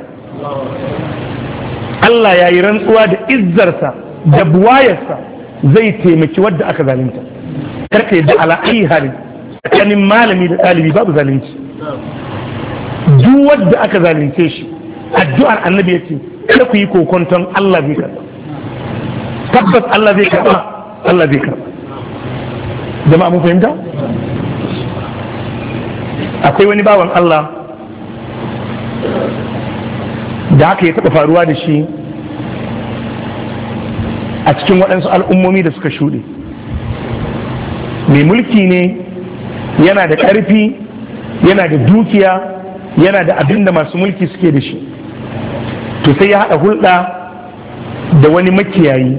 Allah ya yi rantsuwa da izzarsa da buwayarsa zai taimaki wadda aka zalunta karka yadda ala ayi hali tsakanin malami da ɗalibi babu zalunci duk wadda aka zalunce shi addu'ar annabi ya ce kada ku yi kokonton Allah zai karba tabbas Allah zai karba Allah zai karba jama'a mun fahimta akwai wani bawan Allah da haka ya taɓa faruwa da shi a cikin waɗansu al'ummomi da suka shuɗe mai mulki ne yana da ƙarfi yana da dukiya yana da abin da masu mulki suke da shi to sai ya haɗa hulɗa da wani makiyayi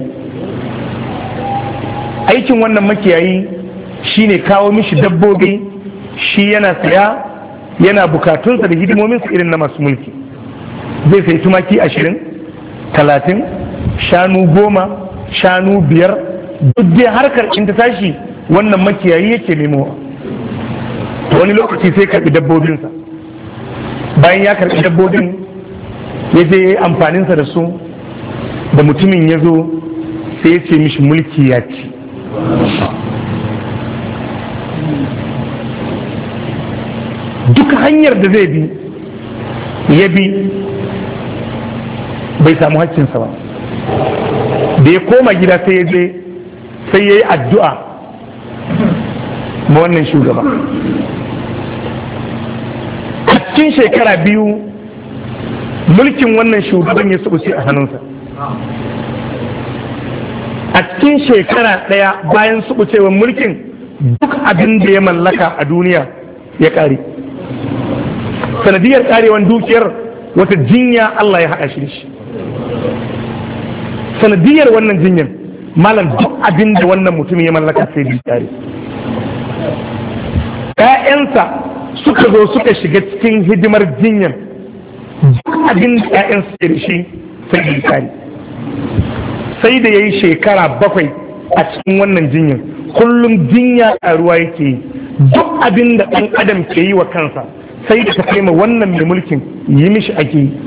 aikin wannan makiyayi shine kawo mishi dabbobi shi yana saya yana bukatunsa da hidimominsa irin na masu mulki zai sai tumaki 20 30 shanu 10 shanu 5 duk dai harkar in ta tashi wannan makiyayi yake nemowa to wani lokaci sai karbi dabbobinsa bayan ya karbi dabbobin ya je amfaninsa da su da mutumin ya zo sai ya ce mishi mulki ya ci duk hanyar da zai bi ya bi bai samu haƙƙinsa ba. Da ya koma gida sai ya je sai ya yi addu'a ma wannan shugaba. A cikin shekara 2 mulkin wannan shugaban ya subuce a hannunsa. A cikin shekara 1 bayan subucewar mulkin duk abin da ya mallaka a duniya ya ƙare. Sanadiyar ƙarewan dukiyar wata jinya Allah ya haɗa shi. Sanadiyar wannan jinyar malam duk abin da wannan mutum ya mallaka sai bi ƙare. ‘Ya'yansa suka zo suka shiga cikin hidimar jinyar duk abin da ‘ya'yansa ke da shi sai bi ƙare. Sai da ya yi shekara 7 a cikin wannan jinyar, kullum jinya a ruwa yake yi. Duk abin da ɗan adam ke yi wa kansa sai da ta kai ma wannan mai mulkin yi mishi ake yi.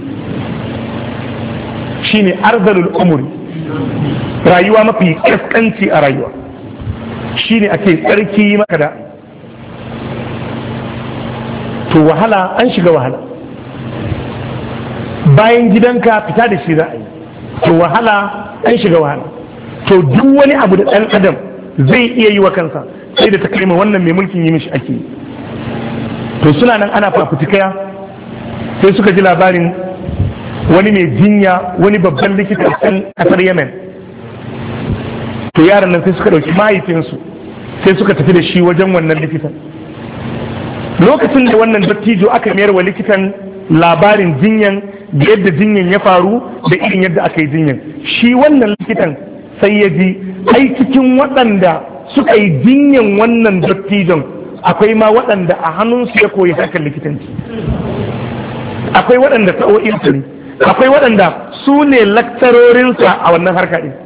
Shi ne arzalul umuri, rayuwa mafi kaskanci a rayuwa shi ne ake tsarki maka da to wahala, an shiga wahala. Bayan gidanka fita da shi za a yi, to wahala, an shiga wahala. To duk wani abu da ɗan adam zai iya yi wa kansa sai da ta kai ma wannan mai mulkin yi mishi ake yi. To suna nan ana fafutukaya sai suka ji labarin wani mai jinya, wani babban likita a ƙasar Yemen. To yaran nan sai suka ɗauki mahaifinsu sai suka tafi da shi wajen wannan likitan. Lokacin da wannan dattijo aka mayar wa likitan labarin jinyan da yadda jinyan ya faru da irin yadda aka yi jinyan, shi wannan likitan sai ya ji ai cikin waɗanda suka yi jinyan wannan dattijon akwai ma waɗanda a hannunsu ya koyi harkar likitanci, akwai waɗanda sa'o'insu ne, akwai waɗanda su ne lakcarorinsa a wannan harka ɗin.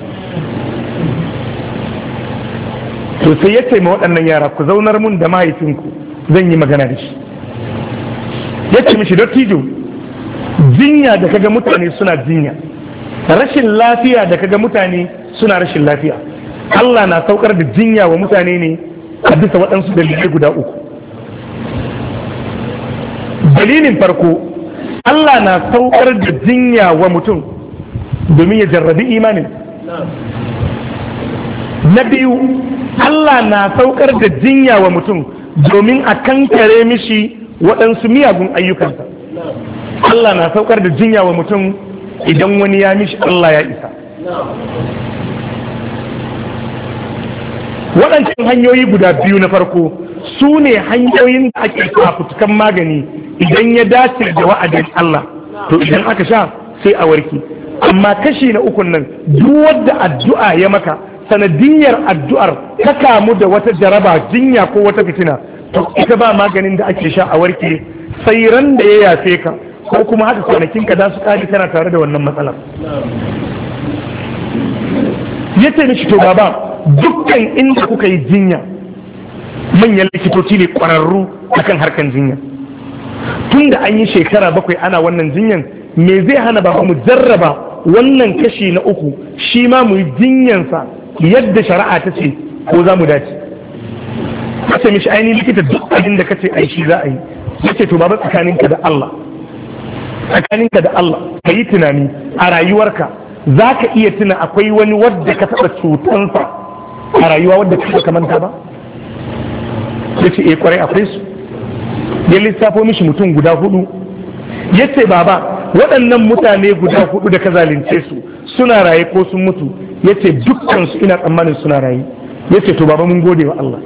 To sai ya ce ma waɗannan yara, ku zaunar mun da mahaifinku zan yi magana da shi. Ya ce mishi, dattijo, jinya da kaga mutane suna jinya, rashin lafiya da kaga mutane suna rashin lafiya, Allah na saukar da jinya wa mutane ne a bisa waɗansu dalilai guda 3. Dalilin farko, Allah na saukar da jinya wa mutum domin ya jarrabi imanin. Na biyu, Allah na saukar da jinya wa mutum domin a kankare mishi waɗansu miyagun ayyukansa. Allah na saukar da jinya wa mutum idan wani ya mishi Allah ya isa. Waɗancan hanyoyi guda 2 na farko su ne hanyoyin da ake fafutukan magani idan ya dace da wa'adin Allah, to idan aka sha sai a warke. Amma kashi na 3 nan, duk wadda addu'a ya maka sanadiyar addu'ar ka kamu da wata jaraba, jinya ko wata fitina, to ita ba maganin da ake sha a warke sai ran da ya yafe ka, ko kuma haka kwanakinka za su kare kana tare da wannan matsalar. Ya ce mishi, to baba, dukkan inda kuka yi jinya manyan likitoci ne ƙwararru akan harkan jinya. Tun da an yi shekara 7 ana wannan jinyan, me zai hana ba mu jarraba wannan kashi na 3 shi ma mu yi jinyansa yadda shari'a ta ce ko za mu dace. Ya ce mishi, ainihin likita duk abin da ka ce ai shi za a yi. Ya ce, to baba, tsakaninka da Allah ka yi tunani a rayuwarka, za ka iya tuna akwai wani wadda ka taɓa cutansa a rayuwa wadda ka manta ba? Ya ce, kwarai akwai su. Ya lissafo mishi mutum guda 4. Ya ce, baba, waɗannan mutane guda 4 da ka zalunce su suna raye ko sun mutu? Ya ce, dukkansu ina tsammanin suna raye. Ya ce, to baba, mun gode wa Allah.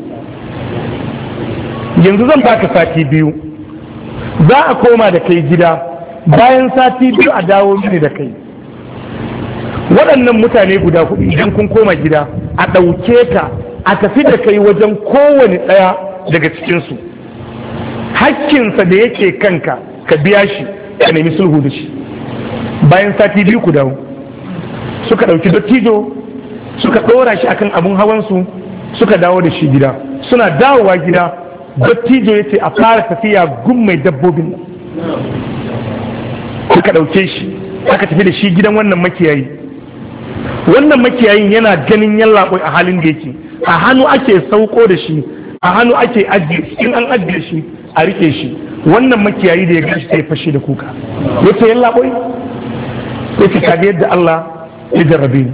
Yanzu zan baka sati 2, za a koma da kai gida, bayan sati 2 a dawo mini da kai. Waɗannan mutane guda 4 idan kun koma gida, a ɗauke ka a tafi da kai wajen kowane ɗaya daga cikinsu, hakkinsa da yake kanka ka biya shi, ka nemi sulhu da shi. Bayan sati 2 ku dawo. Suka ɗauki dattijo suka ɗora shi akan abun hawansu suka dawo da shi gida. Suna dawowa gida, dattijo ya ce a fara tafiya gun mai dabbobin nan. Suka ɗauke shi aka tafi da shi gidan wannan makiyayi. Wannan makiyayin yana ganin yallaɓoi a halin da yake, a hannu ake sauko da shi, a hannu ake ajiye shi, in an ajiye shi a rike shi. Wannan makiyayi da ya gashi sai fashe da kuka yace yalla boy yace kaga yadda Allah ya jarrabe ni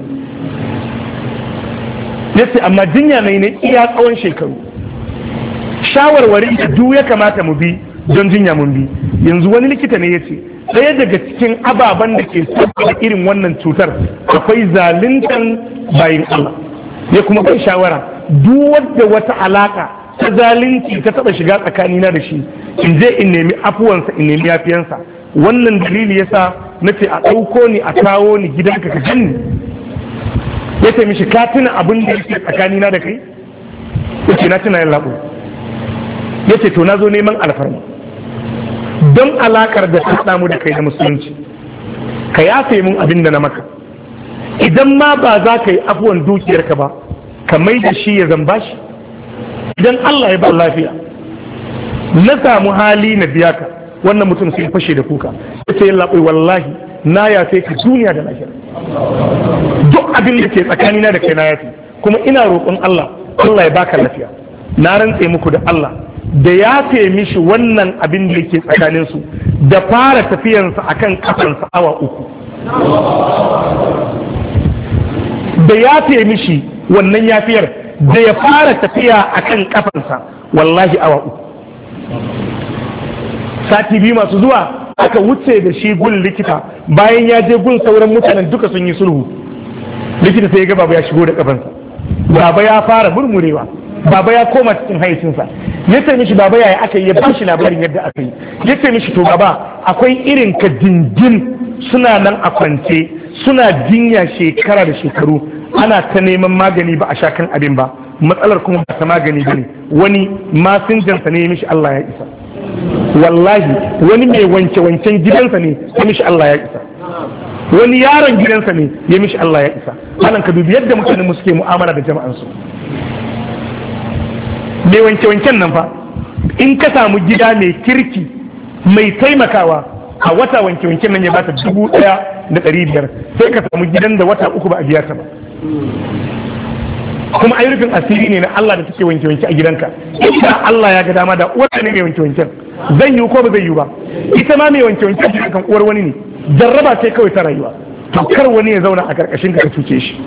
yace amma jinya ne iya tsawon shekaru, shawarwari da duk ya kamata mu bi don jinya mun bi. Yanzu wani likita ne yace ɗaya daga cikin ababen da ke sabbata irin wannan cutar akwai zaluntan bayin Allah. Ya kuma bai shawara duk wadda wata alaka ta zalunci ta taba shiga tsakanina da shi in je in nemi afuwansa in nemi yafiyansa. Wannan dalili yasa nace a ɗauko ni a kawo ni gidanka ka ganni. Ya ce mishi ka tuna abin da yake tsakanina da kai? Ya ce na tuna yin laɓo. Ya ce to na zo neman alfarma don alakar da ta haɗa mu da kai na musulunci ka yafe mun abin da na maka. Idan ma ba za ka yi afuwan dukiyarka ba ka mai da shi ya zamba shi. Idan Allah ya ba lafiya na samu hali na biya ka. Wannan mutum sai fashe da kuka ya ce yin laɓoi wallahi na yafe ka duniya da lahira, duk abin da ke tsakanina da kai na yafe, kuma ina roƙon Allah ya baka lafiya. Na rantse muku da Allah da yafe mishi wannan abin da yake tsakaninsu da fara tafiyansa akan kafansa awa 3, da yafe mishi wannan yafiyar da ya fara tafiya akan kafansa wallahi awa 3. Sati 2 masu zuwa aka wuce da shi gun likita, bayan ya je gun sauran mutanen duka sun yi sulhu. Likita sai ya ga baba ya shigo da kafansa, baba ya fara murmurewa, baba ya koma cikin haicinsa. Ya ce mishi baba yaya aka yi, ya ba shi labarin yadda aka yi. Ya ce mishi to baba akwai irin ka dindin suna nan a kwance suna jinya shekara da shekaru ana ta neman magani ba a sha kan abin ba, matsalar kuma ba ta magani ba ne, wani masinjansa ne ya mishi Allah ya isa. Wallahi wani mai wanke-wanken gidansa ne ya mishi Allah ya isa, wani yaron gidansa ne ya mishi Allah ya isa. Anan ka dubi yadda mutanen suke mu'amala da jama'ansu. Mai wanke-wanken nan fa in ka samu gida mai kirki mai taimakawa a wata wanke-wanken nan ya bata 1,500, sai ka samu gidan da wata 3 ba a biya ta ba. Kuma ai rufin asiri ne na Allah da take wanke-wanke a gidanka. Ita Allah ya ga dama da uwar ne mai wanke-wanken zai yi ko ba zai yi ba. Ita ma mai wanke-wanken kan uwar wani ne, jarraba ce kawai ta rayuwa. To kar wani ya zauna a karkashin ka cuce shi,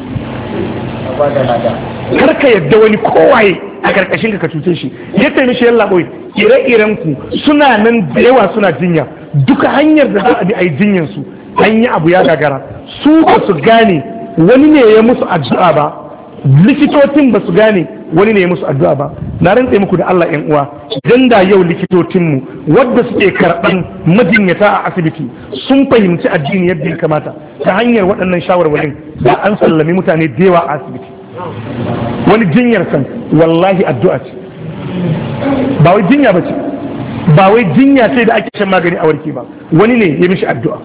kar ka yadda wani kowaye a karkashin ka cuce shi. Yadda mishi yalla boy ire-iren ku suna nan da yawa suna jinya, duka hanyar da za a bi a yi jinyan su an yi abu ya gagara. Su ba su gane wani ne ya musu addu'a ba, likitocin ba su gane wani ne ya musu addu'a ba. Na rantse muku da Allah ƴan uwa, idan da yau likitocinmu wadda suke karɓan majinyata a asibiti sun fahimci addini yadda ya kamata ta hanyar waɗannan shawarwarin, da an sallami mutane da yawa a asibiti. Wani jinyar san wallahi addu'a ce, ba wai jinya ba ce, ba wai jinya ce da ake shan magani a warke ba, wani ne ya mishi addu'a.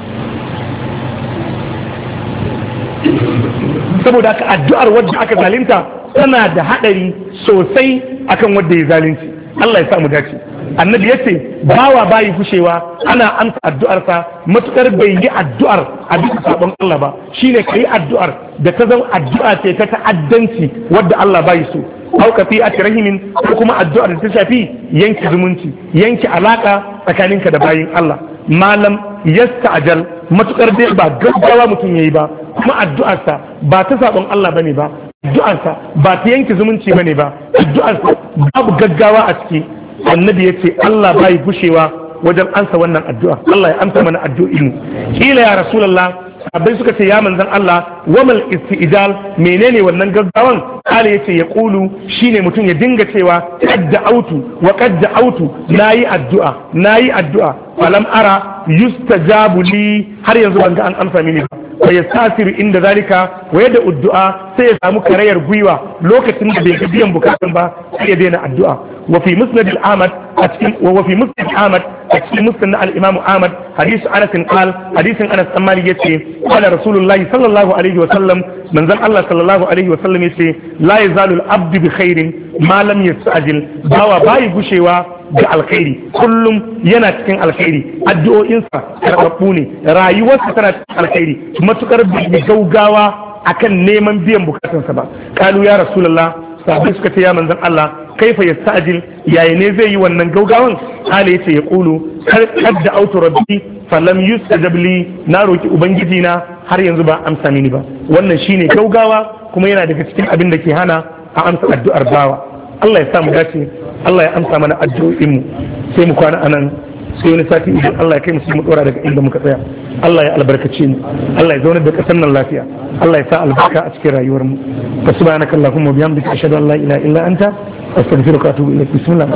Saboda haka addu'ar wadda aka zalunta tana da haɗari sosai akan wadda ya zalunci. Allah ya sa mu dace. Annabi yace bawa bayi kushewa ana amsa addu'arsa matukar bai yi addu'ar a bisa sabon Allah ba. Shine kai addu'ar da ta zama addu'a ce ta ta'addanci wadda Allah bayi so. Au qati'ati rahimin, ko kuma addu'ar da ta shafi yanke zumunci, yanke alaka tsakaninka da bayin Allah. Malam yasta'jal, matukar dai ba gaggawa mutum yayi ba, kuma addu'arsa ba ta sabon Allah bane ba, addu'arsa ba ta yanke zumunci bane ba, addu'arsa babu gaggawa a ciki. Annabi ya ce Allah bai gushewa wajen ansa wannan addu'a. Allah ya amsa mana addu'o'in mu. Kila ya Rasulullah, sahabbai suka ce ya manzon Allah, wamal istijal, menene wannan gaggawan? Kala yace ya kulu shine mutum ya dinga cewa qad da'autu wa qad da'autu, nayi addu'a falam ara yustajabu li, har yanzu ban ga an amsa mini ba. Wa yastasiru inda zalika wa yada addu'a, sai ya samu karayar gwiwa lokacin da bai ga biyan bukatun ba sai ya daina addu'a. Wa fi musnad al-Ahmad a cikin musnad al-Imam Ahmad hadith Anas qal, hadithin Anas dan Malik yace qala Rasulullahi sallallahu alaihi wa sallam, manzon Allah sallallahu alaihi wa sallam yace la yazalu al-abdu bi khairin ma lam yasta'jil, bawa bai gushewa ga alkhairi, kullum yana cikin alkhairi, addu'o'insa karɓaɓɓu ne, rayuwarsa tana cikin alkhairi, matukar bai gaugawa akan neman biyan bukatunsa ba. Kalu ya Rasulullah, sahabbai suka ce ya manzon Allah, kaifa yasta'jil yayi ne zai yi wannan gaugawan kale yace ya qulu qad da'awtu rabbi falam yustajab li na roki ubangiji na har yanzu ba amsa mini ba wannan shine gaugawa kuma yana daga cikin abin da ke hana a amsa addu'ar bawa Allah ya sa mu dace Allah ya amsa mana addu'o'in mu sai mu kwana anan sai wani sati idan Allah ya kai mu sai mu dora daga inda muka tsaya Allah ya albarkace mu Allah ya zauna da kasar nan lafiya Allah ya sa albarka a cikin rayuwar mu fa subhanaka allahumma wa bihamdika ashhadu an la ilaha illa anta astaghfiruka wa atubu ilaik bismillah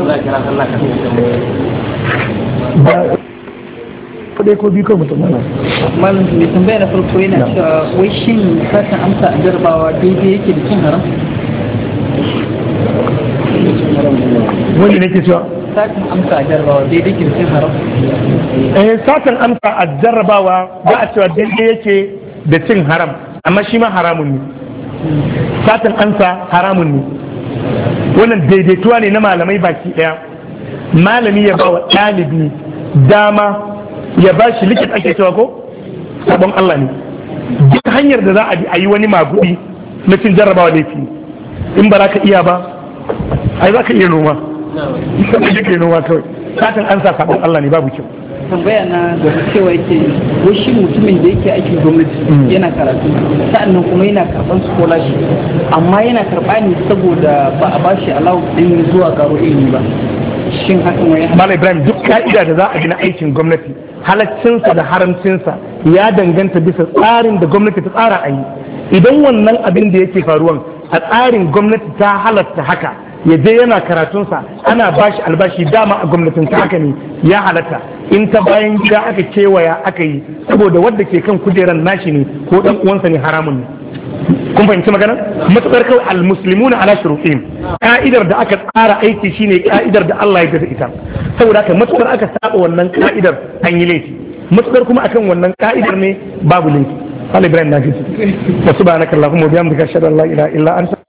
kudai ko biyu ko mutum malam mai tambaya na farko yana cewa wai shin satan amsa a jarabawa daidai yake da cin haram wani nake cewa satan amsa a jarabawa daidai yake da cin haram satan amsa a jarrabawa ba a cewa daidai yake da cin haram amma shi ma haramun ne satan amsa haramun ne wannan daidaituwa ne na malamai baki daya malami ya ba wa ɗalibi dama ya ba shi likita ake cewa ko sabon Allah ne duk hanyar da za a bi a yi wani magudi na cin jarrabawa laifi in ba za ka iya ba ai za ka iya noma sai ka noma kawai satan an sa sabon Allah ne babu kyau tambaya na da cewa yake wai shi mutumin da yake aikin gwamnati yana karatu sa'annan kuma yana karban scholarship amma yana karba ne saboda ba a bashi allowance din zuwa karo ilimi ba shin hakan wai Malam Ibrahim duk ka'ida da za a gina aikin gwamnati halaccinsa da haramcinsa ya danganta bisa tsarin da gwamnati ta tsara a yi idan wannan abin da yake faruwan a tsarin gwamnati ta halatta haka ya je yana karatunsa ana bashi albashi dama a gwamnatin ta haka ne ya halatta in ta bayan gida aka kewaya aka yi saboda wadda ke kan kujeran nashi ne ko dan uwansa ne haramun ne kun fahimci magana matukar kawai almuslimuna ala shurutihim ka'idar da aka tsara aiki shine ka'idar da Allah ya gada ita saboda haka matukar aka saba wannan ka'idar an yi laifi matukar kuma akan wannan ka'idar ne babu laifi. Allah Ibrahim na fi su. Subhanakallahumma wa bihamdika ashhadu an la ilaha illa anta